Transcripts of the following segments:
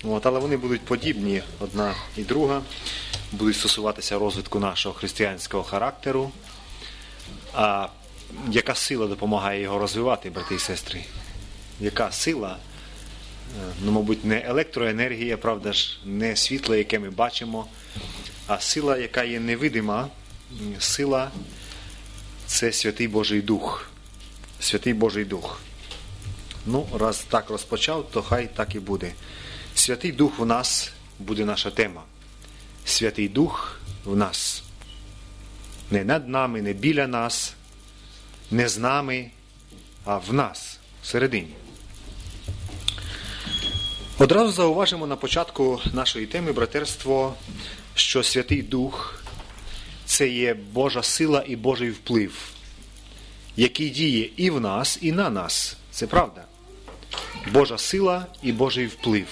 Але вони будуть подібні одна і друга, будуть стосуватися розвитку нашого християнського характеру. А яка сила допомагає його розвивати, брати і сестри? Яка сила? Мабуть, не електроенергія, правда ж, не світло, яке ми бачимо, а сила, яка є невидима. Сила – це Святий Божий Дух. Святий Божий Дух. Раз так розпочав, то хай так і буде. Святий Дух в нас буде наша тема. Святий Дух в нас. Не над нами, не біля нас, не з нами, а в нас, всередині. Одразу зауважимо на початку нашої теми, братерство, що Святий Дух – це є Божа сила і Божий вплив, який діє і в нас, і на нас. Це правда. Божа сила і Божий вплив.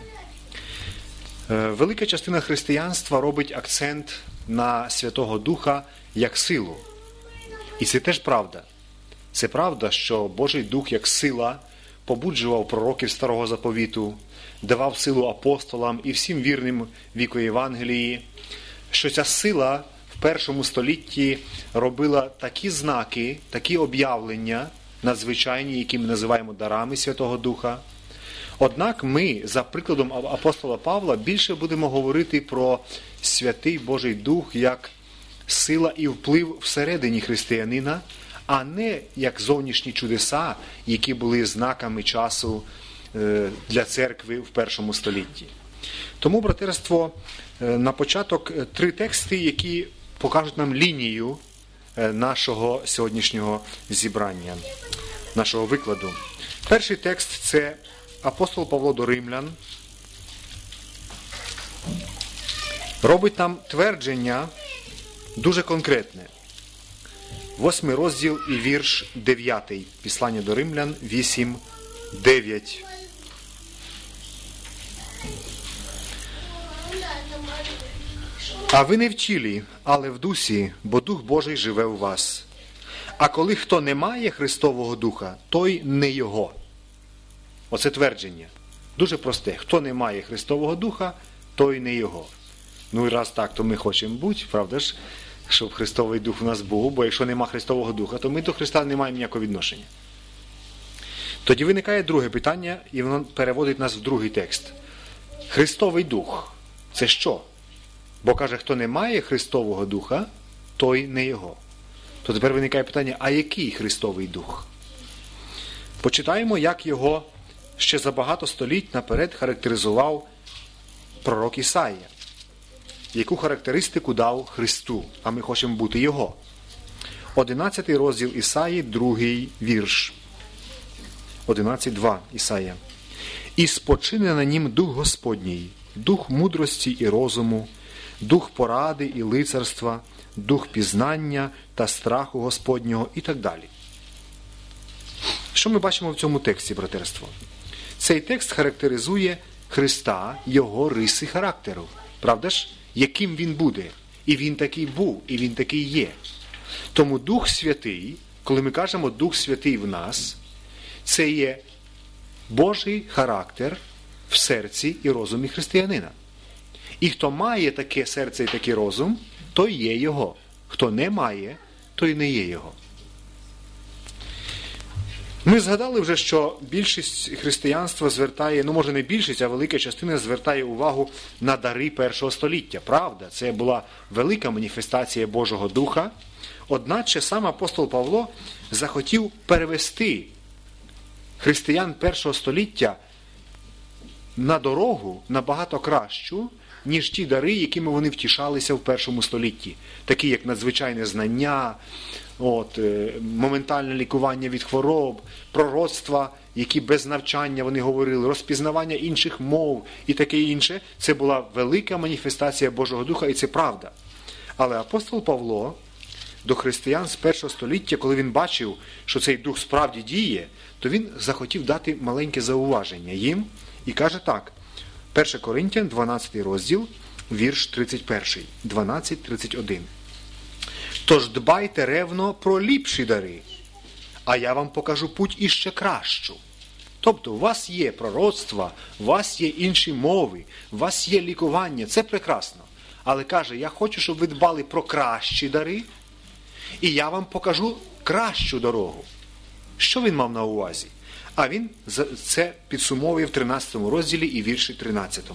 Велика частина християнства робить акцент на Святого Духа як силу. І це теж правда. Це правда, що Божий Дух як сила побуджував пророків Старого Заповіту, давав силу апостолам і всім вірним віку Євангелії, що ця сила в першому столітті робила такі знаки, такі об'явлення надзвичайні, які ми називаємо дарами Святого Духа. Однак ми, за прикладом апостола Павла, більше будемо говорити про Святий Божий Дух як сила і вплив всередині християнина, а не як зовнішні чудеса, які були знаками часу для церкви в першому столітті. Тому, братерство, на початок 3 тексти, які покажуть нам лінію нашого сьогоднішнього зібрання, нашого викладу. Перший текст – це апостол Павло до Римлян. Робить нам твердження дуже конкретне. 8 розділ і вірш 9. Післання до Римлян 8:9. А ви не в тілі, але в дусі, бо Дух Божий живе у вас. А коли хто не має Христового Духа, той не його. Оце твердження. Дуже просте. Хто не має Христового Духа, той не його. І раз так, то ми хочемо бути, правда ж, щоб Христовий Дух у нас був, бо якщо нема Христового Духа, то ми до Христа не маємо ніякого відношення. Тоді виникає друге питання, і воно переводить нас в другий текст. Христовий Дух – це що? Бо каже, хто не має Христового Духа, той не його. То тепер виникає питання, а який Христовий Дух? Почитаємо, як його ще за багато століть наперед характеризував пророк Ісая. Яку характеристику дав Христу, а ми хочемо бути Його. 11 розділ Ісаї, 2 вірш. 11:2 Ісая. «І спочине на нім Дух Господній, Дух мудрості і розуму, Дух поради і лицарства, Дух пізнання та страху Господнього» і так далі. Що ми бачимо в цьому тексті, братерство? Цей текст характеризує Христа, Його риси характеру. Правда ж? Яким Він буде. І Він такий був, і Він такий є. Тому Дух Святий, коли ми кажемо Дух Святий в нас, це є Божий характер в серці і розумі християнина. І хто має таке серце і такий розум, той є Його. Хто не має, той не є Його. Ми згадали вже, що більшість християнства звертає, може не більшість, а велика частина звертає увагу на дари першого століття. Правда, це була велика маніфестація Божого Духа. Одначе сам апостол Павло захотів перевести християн першого століття на дорогу набагато кращу, ніж ті дари, якими вони втішалися в першому столітті. Такі, як надзвичайне знання, моментальне лікування від хвороб, пророцтва, які без навчання вони говорили, розпізнавання інших мов і таке інше. Це була велика маніфестація Божого Духа, і це правда. Але апостол Павло до християн з першого століття, коли він бачив, що цей Дух справді діє, то він захотів дати маленьке зауваження їм і каже так. 1 Коринтян, 12 розділ, вірш 31, 12:31. «Тож дбайте ревно про ліпші дари, а я вам покажу путь іще кращу». Тобто у вас є пророцтва, у вас є інші мови, у вас є лікування, це прекрасно. Але каже, я хочу, щоб ви дбали про кращі дари, і я вам покажу кращу дорогу. Що він мав на увазі? А він це підсумовує в 13 розділі і вірші 13.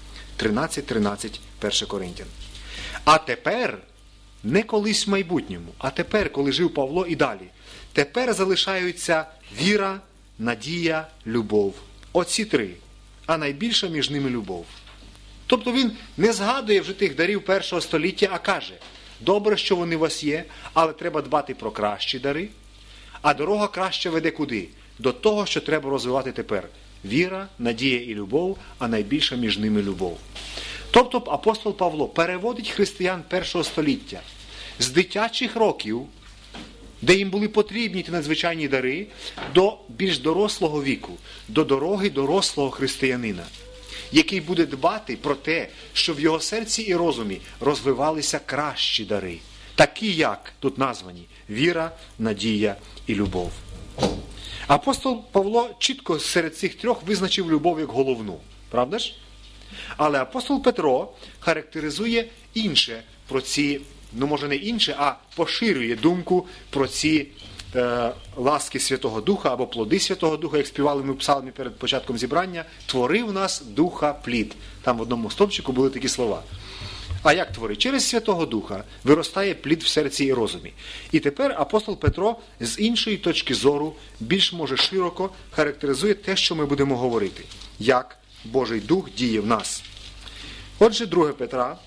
13, 1 Коринтян. А тепер, не колись в майбутньому, а тепер, коли жив Павло і далі, тепер залишаються віра, надія, любов. Оці три. А найбільша між ними любов. Тобто він не згадує вже тих дарів першого століття, а каже, добре, що вони у вас є, але треба дбати про кращі дари. А дорога краща веде куди? До того, що треба розвивати тепер. Віра, надія і любов, а найбільша між ними любов. Тобто апостол Павло переводить християн першого століття з дитячих років, де їм були потрібні ті надзвичайні дари, до більш дорослого віку, до дороги дорослого християнина, який буде дбати про те, що в його серці і розумі розвивалися кращі дари, такі як тут названі віра, надія і любов. Апостол Павло чітко серед цих трьох визначив любов як головну. Правда ж? Але апостол Петро характеризує інше про ці, може не інше, а поширює думку про ці ласки Святого Духа або плоди Святого Духа, як співали ми в псалмі перед початком зібрання, творив нас Духа плід. Там в одному стовпчику були такі слова. А як творить? Через Святого Духа виростає плід в серці і розумі. І тепер апостол Петро з іншої точки зору, більш може широко характеризує те, що ми будемо говорити. Як Божий Дух діє в нас. Отже, 2 Петра,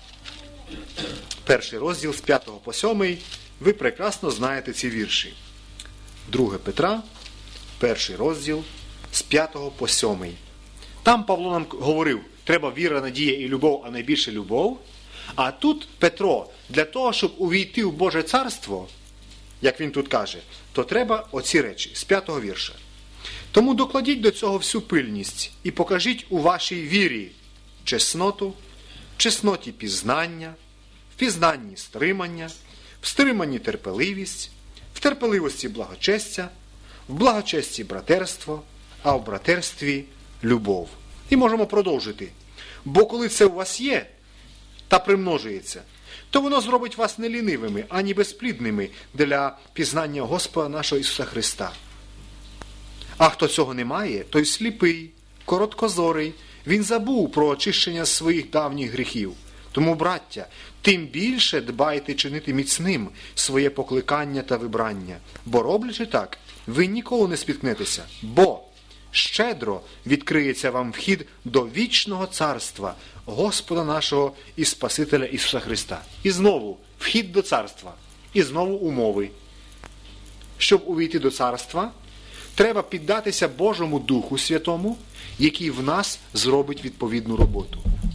перший розділ з 5 по 7, ви прекрасно знаєте ці вірші. 2 Петра, перший розділ з 5 по 7. Там Павло нам говорив, треба віра, надія і любов, а найбільше любов. А тут Петро, для того, щоб увійти в Боже Царство, як він тут каже, то треба оці речі, з 5 вірша. Тому докладіть до цього всю пильність і покажіть у вашій вірі чесноту, в чесноті пізнання, в пізнанні стримання, в стриманні терпеливість, в терпеливості благочестя, в благочесті братерство, а в братерстві любов. І можемо продовжити. Бо коли це у вас є та примножується, то воно зробить вас не лінивими, ані безплідними для пізнання Господа нашого Ісуса Христа. А хто цього не має, той сліпий, короткозорий, він забув про очищення своїх давніх гріхів. Тому, браття, тим більше дбайте чинити міцним своє покликання та вибрання. Бо роблячи так, ви ніколи не спіткнетеся. Бо щедро відкриється вам вхід до вічного царства Господа нашого і Спасителя Ісуса Христа. І знову вхід до царства. І знову умови. Щоб увійти до царства, треба піддатися Божому Духу Святому, який в нас зробить відповідну роботу.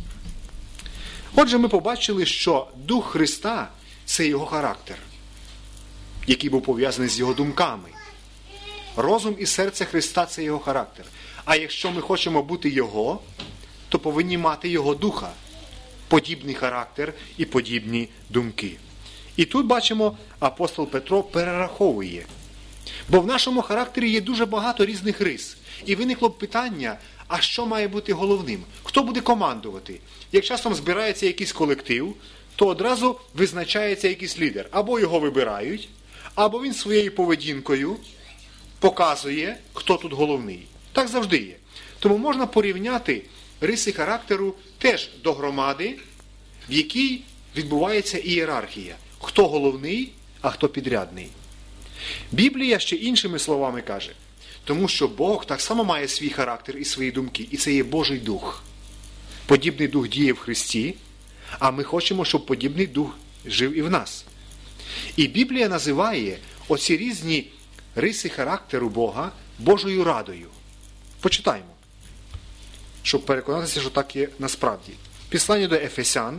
Отже, ми побачили, що Дух Христа – це Його характер, який був пов'язаний з Його думками. Розум і серце Христа – це Його характер. А якщо ми хочемо бути Його, то повинні мати Його Духа, подібний характер і подібні думки. І тут, бачимо, апостол Петро перераховує. Бо в нашому характері є дуже багато різних рис. І виникло б питання, а що має бути головним? Хто буде командувати? Як часом збирається якийсь колектив, то одразу визначається якийсь лідер. Або його вибирають, або він своєю поведінкою показує, хто тут головний. Так завжди є. Тому можна порівняти риси характеру теж до громади, в якій відбувається ієрархія. Хто головний, а хто підрядний. Біблія ще іншими словами каже, тому що Бог так само має свій характер і свої думки, і це є Божий Дух. Подібний Дух діє в Христі, а ми хочемо, щоб подібний Дух жив і в нас. І Біблія називає оці різні риси характеру Бога Божою радою. Почитаємо, щоб переконатися, що так є насправді. Післання до Ефесян,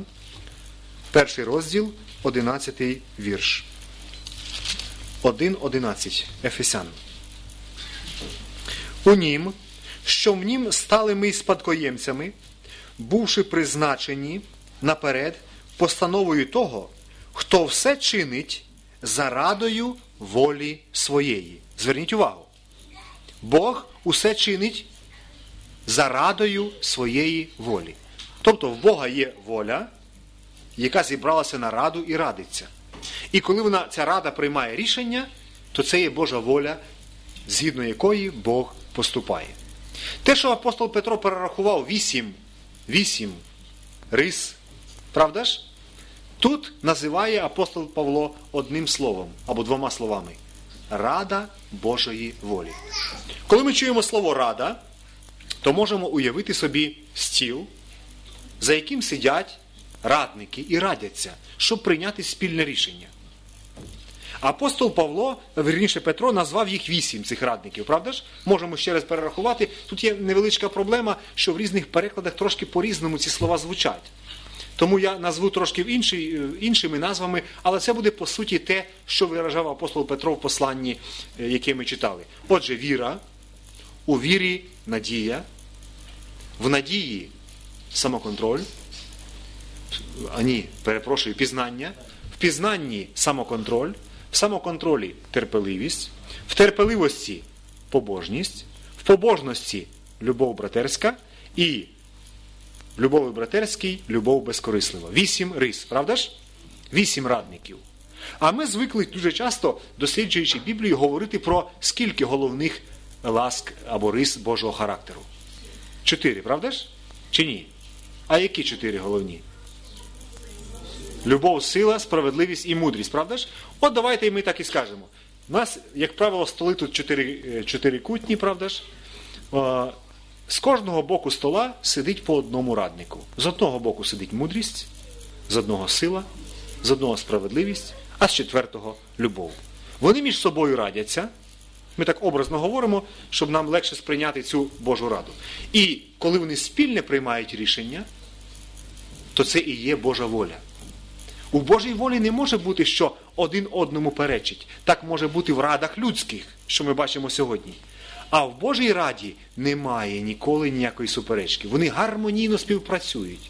1 розділ, 11 вірш. 1:11 Ефесян. У нім, що в нім стали ми спадкоємцями, бувши призначені наперед постановою того, хто все чинить за радою волі своєї. Зверніть увагу. Бог усе чинить за радою своєї волі. Тобто в Бога є воля, яка зібралася на раду і радиться. І коли ця рада приймає рішення, то це є Божа воля, згідно якої Бог поступає. Те, що апостол Петро перерахував 8 рис, правда ж? Тут називає апостол Павло одним словом, або двома словами. Рада Божої волі. Коли ми чуємо слово «рада», то можемо уявити собі стіл, за яким сидять радники і радяться, щоб прийняти спільне рішення. Апостол Павло, вірніше Петро, назвав їх 8 цих радників, правда ж? Можемо ще раз перерахувати. Тут є невеличка проблема, що в різних перекладах трошки по-різному ці слова звучать. Тому я назву трошки іншими назвами, але це буде по суті те, що виражав апостол Петро в посланні, яке ми читали. Отже, віра, у вірі надія, в надії самоконтроль, пізнання, в пізнанні самоконтроль, в самоконтролі терпеливість, в терпеливості побожність, в побожності любов братерська і в любові братерській любов безкорислива. 8 рис, правда ж? 8 радників. А ми звикли дуже часто, досліджуючи Біблію, говорити про скільки головних ласк або рис Божого характеру. 4, правда ж? Чи ні? А які 4 головні? Любов, сила, справедливість і мудрість, правда ж? От давайте і ми так і скажемо. У нас, як правило, столи тут 4 кутні, правда ж? З кожного боку стола сидить по одному раднику. З одного боку сидить мудрість, з одного сила, з одного справедливість, а з четвертого любов. Вони між собою радяться. Ми так образно говоримо, щоб нам легше сприйняти цю Божу раду. І коли вони спільне приймають рішення, то це і є Божа воля. У Божій волі не може бути, що один одному перечить. Так може бути в радах людських, що ми бачимо сьогодні. А в Божій раді немає ніколи ніякої суперечки. Вони гармонійно співпрацюють.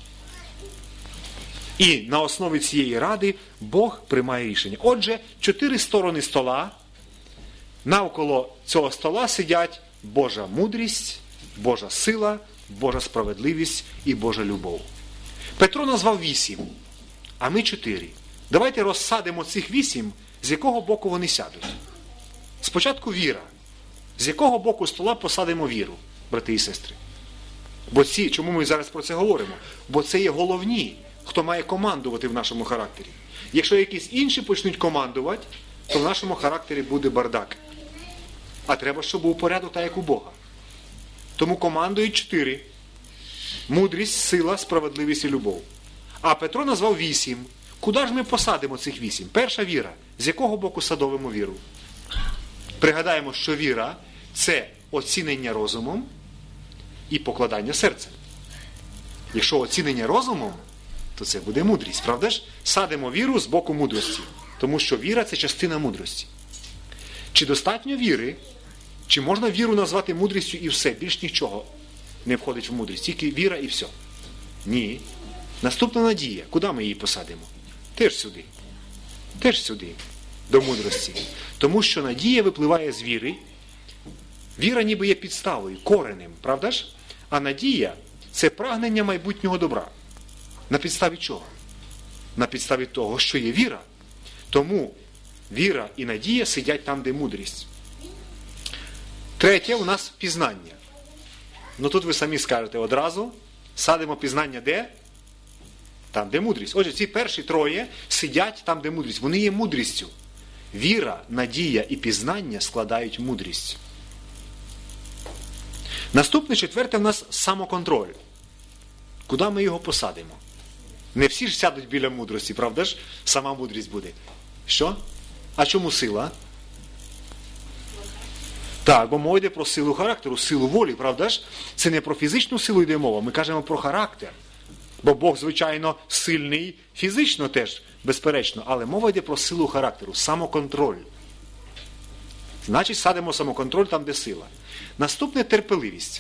І на основі цієї ради Бог приймає рішення. Отже, 4 сторони стола. Навколо цього стола сидять Божа мудрість, Божа сила, Божа справедливість і Божа любов. Петро назвав 8, а ми 4. Давайте розсадимо цих 8, з якого боку вони сядуть. Спочатку віра. З якого боку стола посадимо віру, брати і сестри? Чому ми зараз про це говоримо? Бо це є головні, хто має командувати в нашому характері. Якщо якісь інші почнуть командувати, то в нашому характері буде бардак. А треба, щоб був порядок, так як у Бога. Тому командують 4. Мудрість, сила, справедливість і любов. А Петро назвав 8. Куди ж ми посадимо цих 8? Перша віра. З якого боку садовимо віру? Пригадаємо, що віра – це оцінення розумом і покладання серцем. Якщо оцінення розумом, то це буде мудрість, правда ж? Садимо віру з боку мудрості, тому що віра – це частина мудрості. Чи достатньо віри, чи можна віру назвати мудрістю і все, більш нічого не входить в мудрість, тільки віра і все? Ні. Наступна надія. Куди ми її посадимо? Теж сюди. Теж сюди. До мудрості. Тому що надія випливає з віри. Віра ніби є підставою, коренем, правда ж? А надія – це прагнення майбутнього добра. На підставі чого? На підставі того, що є віра. Тому віра і надія сидять там, де мудрість. Третє у нас пізнання. Тут ви самі скажете одразу, садимо пізнання де? Там, де мудрість. Отже, ці перші 3 сидять там, де мудрість. Вони є мудрістю. Віра, надія і пізнання складають мудрість. Наступне 4 у нас самоконтроль. Куди ми його посадимо? Не всі ж сядуть біля мудрості, правда ж? Сама мудрість буде. Що? А чому сила? Так, бо мова йде про силу характеру, силу волі, правда ж? Це не про фізичну силу йде мова, ми кажемо про характер. Бо Бог, звичайно, сильний фізично теж, безперечно, але мова йде про силу характеру, самоконтроль. Значить, садимо самоконтроль там, де сила. Наступне – терпеливість.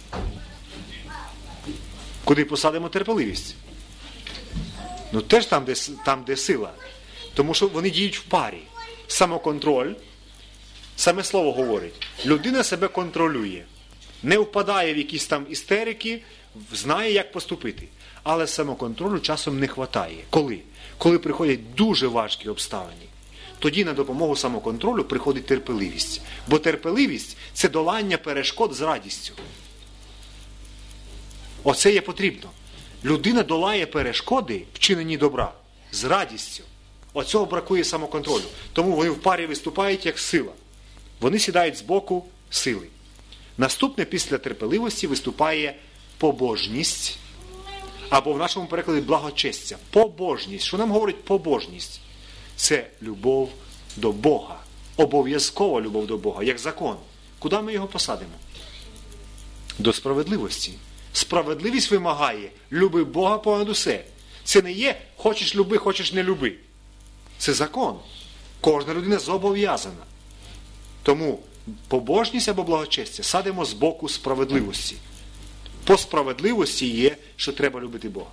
Куди посадимо терпеливість? Теж там, де сила. Тому що вони діють в парі. Самоконтроль, саме слово говорить, людина себе контролює. не впадає в якісь там істерики, знає, як поступити. Але самоконтролю часом не вистачає. Коли? Коли приходять дуже важкі обставини. Тоді на допомогу самоконтролю приходить терпеливість. Бо терпеливість – це долання перешкод з радістю. Оце є потрібно. Людина долає перешкоди, вчинені добра, з радістю. Оцього бракує самоконтролю. Тому вони в парі виступають як сила. Вони сідають з боку сили. Наступне після терпеливості виступає побожність, або в нашому перекладі благочестя. Побожність. Що нам говорить побожність? Це любов до Бога. Обов'язкова любов до Бога, як закон. Куди ми його посадимо? До справедливості. Справедливість вимагає люби Бога понад усе. Це не є хочеш люби, хочеш не люби. Це закон. Кожна людина зобов'язана. Тому побожність або благочестя садимо з боку справедливості. По справедливості є, що треба любити Бога.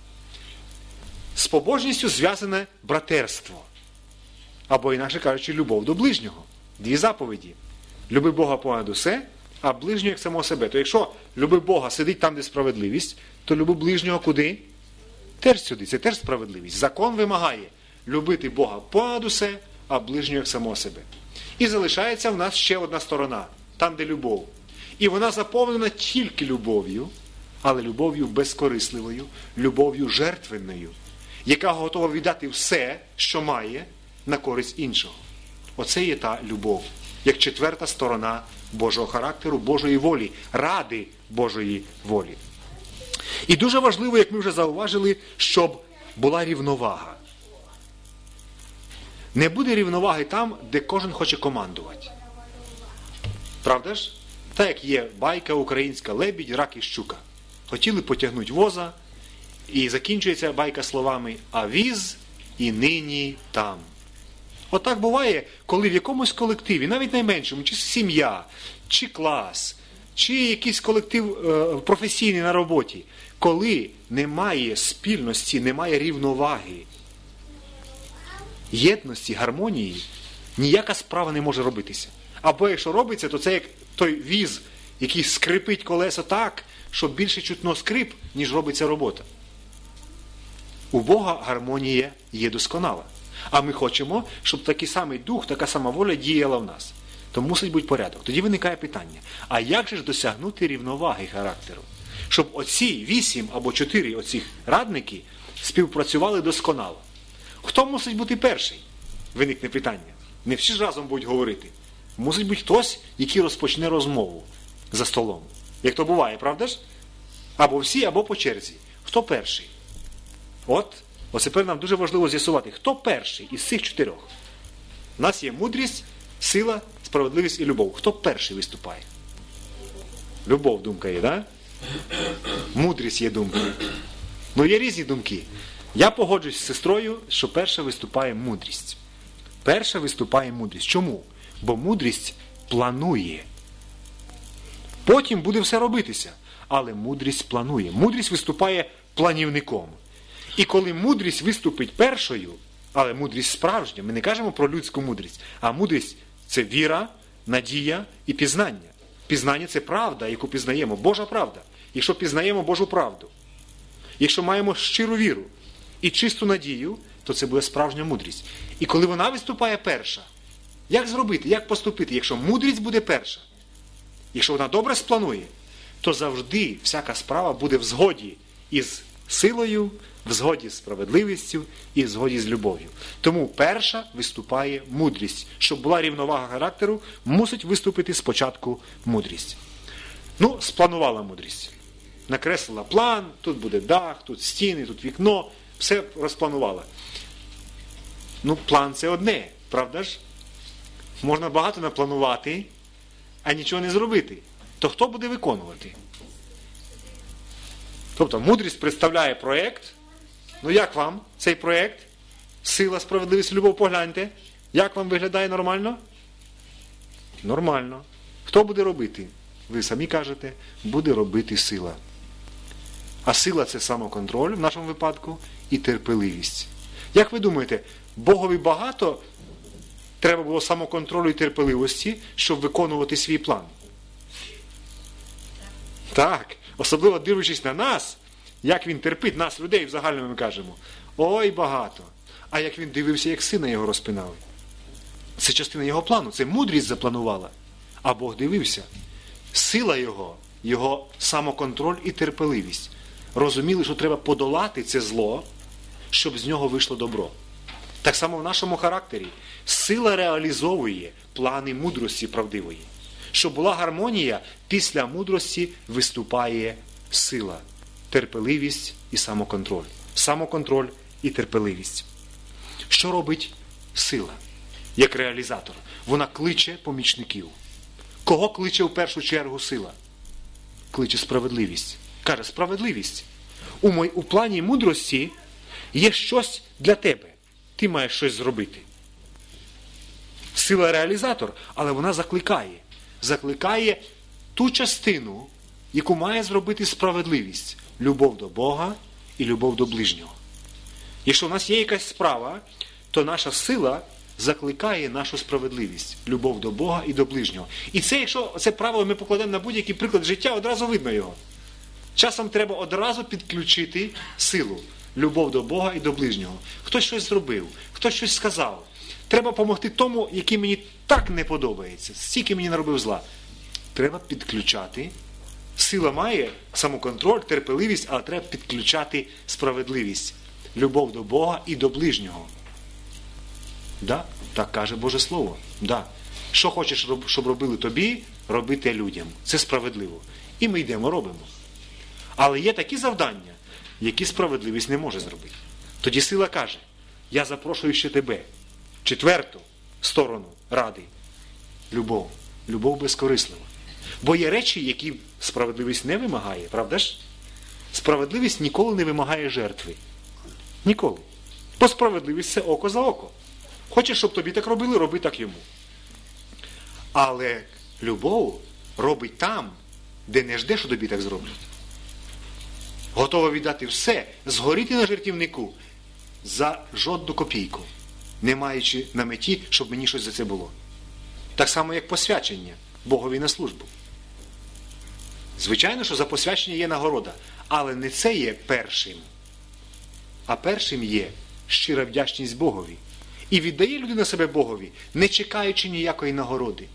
З побожністю зв'язане братерство. Або, інакше кажучи, любов до ближнього. Дві заповіді. Люби Бога понад усе, а ближнього як самого себе. То якщо люби Бога сидить там, де справедливість, то люби ближнього куди? Теж сюди. Це теж справедливість. Закон вимагає любити Бога понад усе, а ближнього як самого себе. І залишається в нас ще одна сторона. Там, де любов. І вона заповнена тільки любов'ю, але любов'ю безкорисливою, любов'ю жертвенною, яка готова віддати все, що має, на користь іншого. Оце є та любов, як четверта сторона Божого характеру, Божої волі, ради Божої волі. І дуже важливо, як ми вже зауважили, щоб була рівновага. Не буде рівноваги там, де кожен хоче командувати. Правда ж? Так як є байка українська «Лебідь, рак і щука». Хотіли потягнути воза, і закінчується байка словами «А віз і нині там». Отак буває, коли в якомусь колективі, навіть найменшому, чи сім'я, чи клас, чи якийсь колектив професійний на роботі, коли немає спільності, немає рівноваги, єдності, гармонії, ніяка справа не може робитися. Або якщо робиться, то це як той віз, який скрипить колесо так, що більше чутно скрип, ніж робиться робота. У Бога гармонія є досконала. А ми хочемо, щоб такий самий дух, така сама воля діяла в нас. То мусить бути порядок. Тоді виникає питання, а як же ж досягнути рівноваги характеру? Щоб оці 8 або 4 оцих радники співпрацювали досконало. Хто мусить бути перший? Виникне питання. Не всі ж разом будуть говорити. Мусить бути хтось, який розпочне розмову за столом. Як то буває, правда ж? Або всі, або по черзі. Хто перший? Ось тепер нам дуже важливо з'ясувати, хто перший із цих 4. У нас є мудрість, сила, справедливість і любов. Хто перший виступає? Любов, думка є, так? Мудрість є думка. Ну, є різні думки. Я погоджуюсь з сестрою, що перша виступає мудрість. Перша виступає мудрість. Чому? Бо мудрість планує. Потім буде все робитися. Але мудрість планує. Мудрість виступає планівником. І коли мудрість виступить першою, але мудрість справжня, ми не кажемо про людську мудрість, а мудрість – це віра, надія і пізнання. Пізнання – це правда, яку пізнаємо, Божа правда. Якщо пізнаємо Божу правду, якщо маємо щиру віру і чисту надію, то це буде справжня мудрість. І коли вона виступає перша, як зробити, як поступити, якщо мудрість буде перша? Якщо вона добре спланує, то завжди всяка справа буде в згоді із силою, в згоді з справедливістю і в згоді з любов'ю. Тому перша виступає мудрість. Щоб була рівновага характеру, мусить виступити спочатку мудрість. Ну, спланувала мудрість. Накреслила план, тут буде дах, тут стіни, тут вікно, все розпланувала. Ну, план – це одне, правда ж? Можна багато напланувати, а нічого не зробити. То хто буде виконувати? Тобто, мудрість представляє проєкт. Ну, як вам цей проєкт? Сила, справедливість, любов, погляньте. Як вам виглядає нормально? Нормально. Хто буде робити? Ви самі кажете, буде робити сила. А сила – це самоконтроль в нашому випадку і терпеливість. Як ви думаєте, Богові багато треба було самоконтролю і терпеливості, щоб виконувати свій план? Так, особливо дивлячись на нас, як він терпить нас, людей, в загальному ми кажемо. Ой, багато. А як він дивився, як сина його розпинали. Це частина його плану, це мудрість запланувала. А Бог дивився. Сила його самоконтроль і терпеливість. Розуміли, що треба подолати це зло, щоб з нього вийшло добро. Так само в нашому характері. Сила реалізовує плани мудрості правдивої. Щоб була гармонія, після мудрості виступає сила, терпеливість і самоконтроль. Самоконтроль і терпеливість. Що робить сила, як реалізатор? Вона кличе помічників. Кого кличе в першу чергу сила? Кличе справедливість. Каже, справедливість. У плані мудрості є щось для тебе. Ти маєш щось зробити. Сила реалізатор, але вона закликає. Закликає ту частину, яку має зробити справедливість. Любов до Бога і любов до ближнього. Якщо в нас є якась справа, то наша сила закликає нашу справедливість. Любов до Бога і до ближнього. І це, якщо це правило ми покладемо на будь-який приклад життя, одразу видно його. Часом треба одразу підключити силу. Любов до Бога і до ближнього. Хтось щось зробив, хтось щось сказав. Треба допомогти тому, який мені так не подобається, стільки мені наробив зла. Треба підключати. Сила має самоконтроль, терпеливість, але треба підключати справедливість. Любов до Бога і до ближнього. Да, так каже Боже Слово. Да. Що хочеш, щоб робили тобі, роби те людям. Це справедливо. І ми йдемо, робимо. Але є такі завдання, які справедливість не може зробити. Тоді сила каже, я запрошую ще тебе. Четверту сторону ради. Любов. Любов безкорислива. Бо є речі, які справедливість не вимагає, правда ж? Справедливість ніколи не вимагає жертви. Ніколи. Бо справедливість – це око за око. Хочеш, щоб тобі так робили, роби так йому. Але любов робить там, де не жде, що тобі так зроблять. Готова віддати все, згоріти на жертівнику за жодну копійку, не маючи на меті, щоб мені щось за це було. Так само, як посвячення Богові на службу. Звичайно, що за посвячення є нагорода, але не це є першим. А першим є щира вдячність Богові. І віддає людина себе Богові, не чекаючи ніякої нагороди.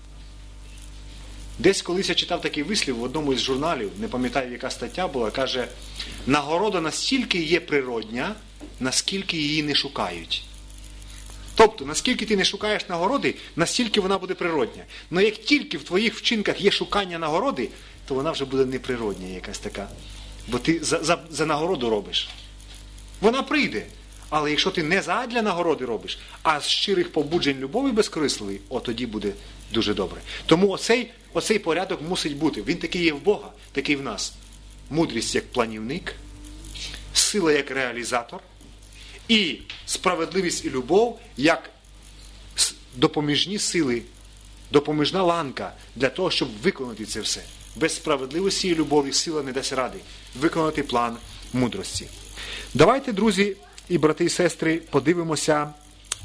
Десь колись я читав такий вислів в одному із журналів, не пам'ятаю, яка стаття була, каже, нагорода настільки є природня, наскільки її не шукають. Тобто, наскільки ти не шукаєш нагороди, настільки вона буде природня. Але як тільки в твоїх вчинках є шукання нагороди, то вона вже буде неприродня якась така. Бо ти за нагороду робиш. Вона прийде. Але якщо ти не задля нагороди робиш, а з щирих побуджень любові безкорисливої, тоді буде дуже добре. Тому оцей порядок мусить бути. Він такий є в Бога, такий в нас. Мудрість як планівник, сила як реалізатор, і справедливість і любов як допоміжні сили, допоміжна ланка для того, щоб виконати це все. Без справедливості і любові сила не дасть ради виконати план мудрості. Давайте, друзі і брати і сестри, подивимося,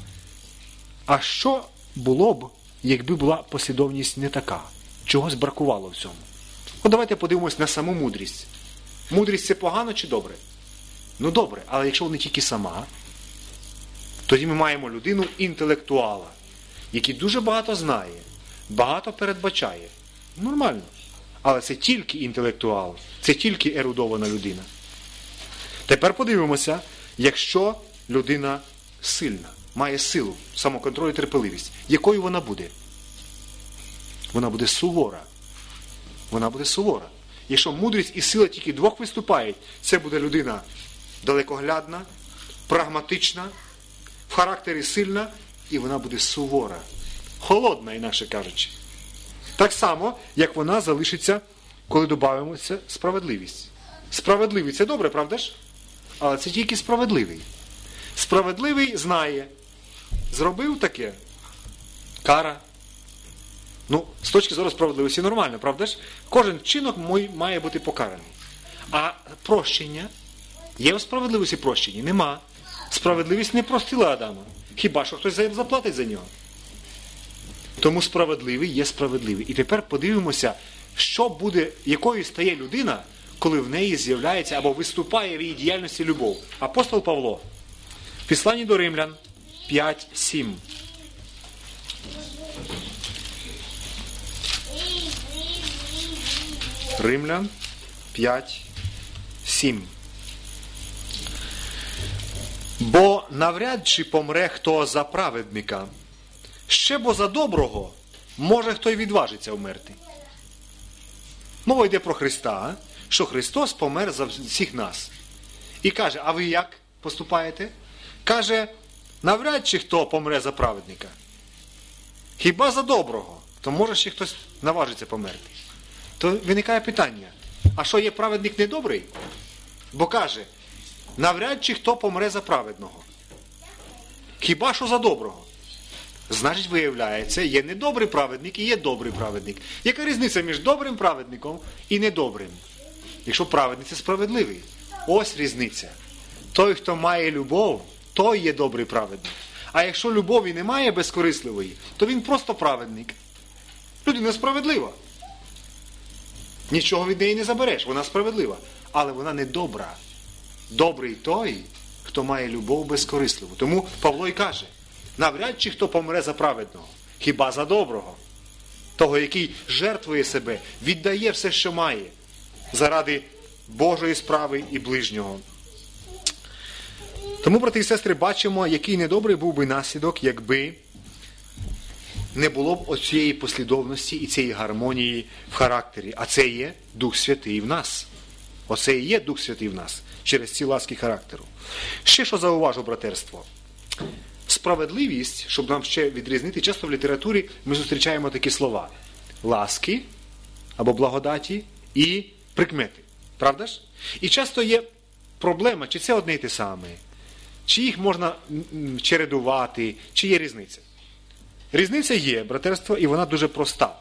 а що було б, якби була послідовність не така? Чогось бракувало в цьому? Давайте подивимося на саму мудрість. Мудрість – це погано чи добре? Ну добре, але якщо вона тільки сама, тоді ми маємо людину інтелектуала, який дуже багато знає, багато передбачає. Нормально. Але це тільки інтелектуал, це тільки ерудована людина. Тепер подивимося, якщо людина сильна, має силу, самоконтроль і терпеливість, якою вона буде? Вона буде сувора. Вона буде сувора. Якщо мудрість і сила тільки двох виступають, це буде людина далекоглядна, прагматична, в характері сильна, і вона буде сувора. Холодна, інакше кажучи. Так само, як вона залишиться, коли додаємося справедливість. Справедливий – це добре, правда ж? Але це тільки справедливий. Справедливий знає, зробив таке – кара. Ну, з точки зору справедливості нормально, правда ж? Кожен вчинок має бути покараний. А прощення? Є у справедливості прощення? Нема. Справедливість не простила Адама. Хіба що хтось заплатить за нього. Тому справедливий є справедливий. І тепер подивимося, що буде, якою стає людина, коли в неї з'являється або виступає в її діяльності любов. Апостол Павло в Післанні до Римлян 5:7. Римлян 5:7. Бо навряд чи помре хто за праведника, ще бо за доброго може хто й відважиться вмерти. Мова йде про Христа, що Христос помер за всіх нас. І каже, а ви як поступаєте? Каже, навряд чи хто помре за праведника. Хіба за доброго, то може ще хтось наважиться померти. То виникає питання, а що є праведник недобрий? Бо каже, навряд чи хто помре за праведного. Хіба що за доброго? Значить, виявляється, є недобрий праведник і є добрий праведник. Яка різниця між добрим праведником і недобрим? Якщо праведник – це справедливий. Ось різниця. Той, хто має любов, той є добрий праведник. А якщо любові немає безкорисливої, то він просто праведник. Людина справедлива. Нічого від неї не забереш, вона справедлива. Але вона не добра. Добрий той, хто має любов безкорисливу. Тому Павло й каже, навряд чи хто помре за праведного, хіба за доброго. Того, який жертвує себе, віддає все, що має, заради Божої справи і ближнього. Тому, брати і сестри, бачимо, який недобрий був би наслідок, якби не було б оцієї послідовності і цієї гармонії в характері. А це є Дух Святий в нас. Оце і є Дух Святий в нас, через ці ласки характеру. Ще що зауважу, братерство. Справедливість, щоб нам ще відрізнити, часто в літературі ми зустрічаємо такі слова. Ласки, або благодаті, і прикмети. Правда ж? І часто є проблема, чи це одне й те саме, чи їх можна чередувати, чи є різниця. Різниця є, братерство, і вона дуже проста.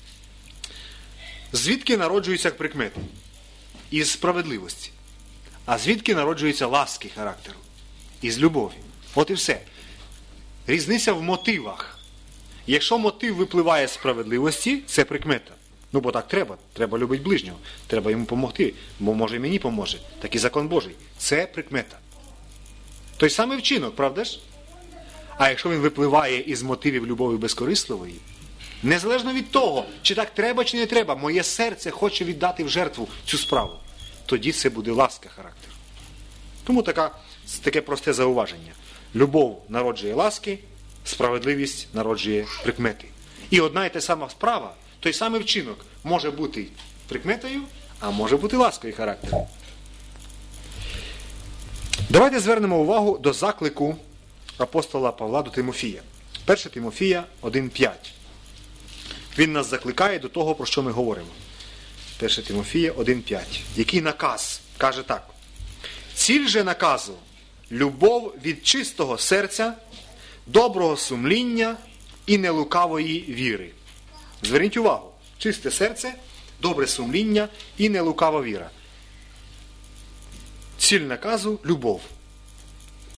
Звідки народжуються прикмети? Із справедливості. А звідки народжуються ласки характеру? Із любові. От і все. Різниця в мотивах. Якщо мотив випливає з справедливості, це прикмета. Ну, бо так треба. Треба любити ближнього. Треба йому допомогти. Бо може і мені поможе. Такий закон Божий. Це прикмета. Той самий вчинок, правда ж? А якщо він випливає із мотивів любові безкорисливої, незалежно від того, чи так треба, чи не треба, моє серце хоче віддати в жертву цю справу, тоді це буде ласка характеру. Тому таке просте зауваження. Любов народжує ласки, справедливість народжує прикмети. І одна і та сама справа, той самий вчинок може бути прикметою, а може бути ласкою характеру. Давайте звернемо увагу до заклику апостола Павла до Тимофія. 1 Тимофія 1:5. Він нас закликає до того, про що ми говоримо. 1 Тимофія 1:5. Який наказ? Каже так. Ціль же наказу – любов від чистого серця, доброго сумління і нелукавої віри. Зверніть увагу. Чисте серце, добре сумління і нелукава віра. Ціль наказу – любов.